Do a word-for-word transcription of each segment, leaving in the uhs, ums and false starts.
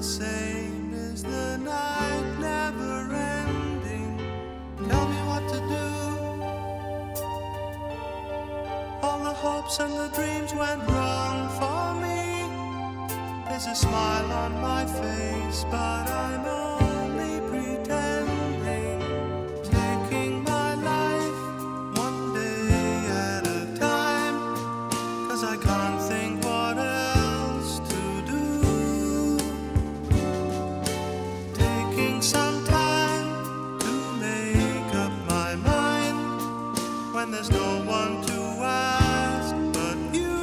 same? Is the night never ending? Tell me what to do. All the hopes and the dreams went wrong for me. There's a smile on my face, but I'm only pretending. Taking my life one day at a time, 'cause I can't think what else to do. Taking some time to make up my mind, when there's no one to ask but you.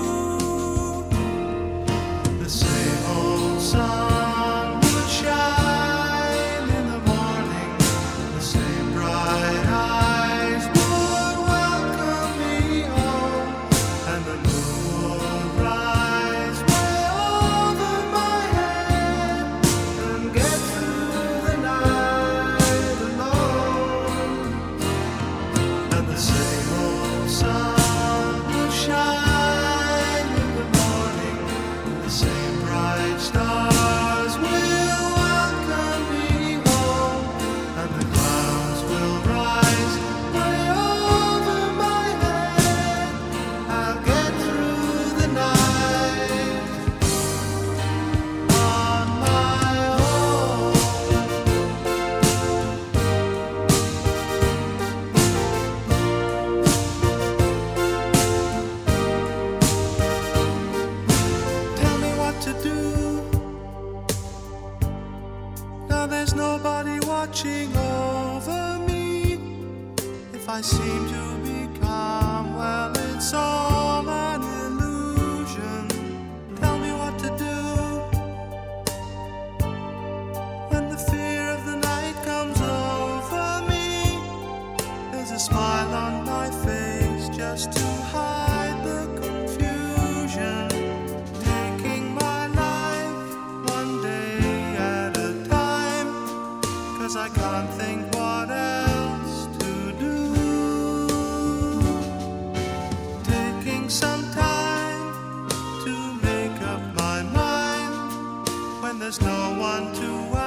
The same old sun will shine in the morning. The same bright eyes would welcome me home, and the moon would rise way over my head and get through the night alone. And the same old sun will shine in the morning. The same bright stars will welcome me home, and the clouds will rise way over my head. I'll get through the night on my own. Tell me what to do. Now there's nobody watching over me. If I seem to be calm, well, it's all an illusion. Tell me what to do. When the fear of the night comes over me, there's a smile on my face just to hide the confusion. Taking my life one day at a time, 'cause I can't think what else to do. Taking some time to make up my mind, when there's no one to